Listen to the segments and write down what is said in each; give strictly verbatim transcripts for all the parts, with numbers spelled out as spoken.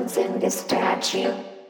suns in the statue.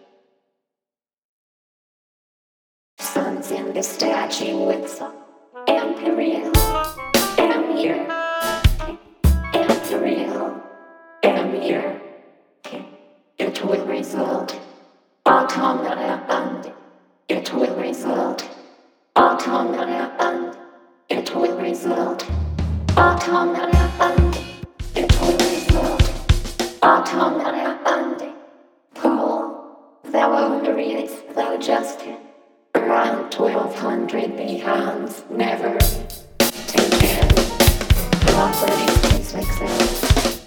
Suns in the statue with some imperial. Am here. Imperial. Am here. It will result. Automata and it will result. Automata and it will result. Automata and it will result. Automata and Paul, thou onerous, thou just around twelve hundred behands, never take care. Property is excellent.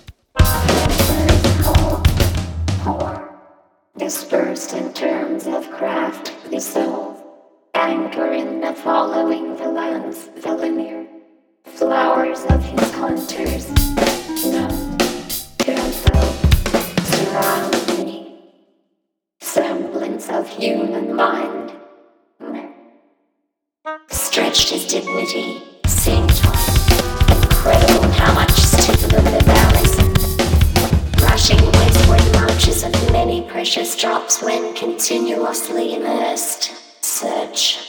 Dispersed in terms of craft, the soul, anchor in the following the lands, the linear flowers of his hunters, none, tempo, surround me, semblance of human mind, stretched his dignity, sing time, incredible how much stiffen the valleys, rushing westward marches of many precious drops when continuously immersed. Search.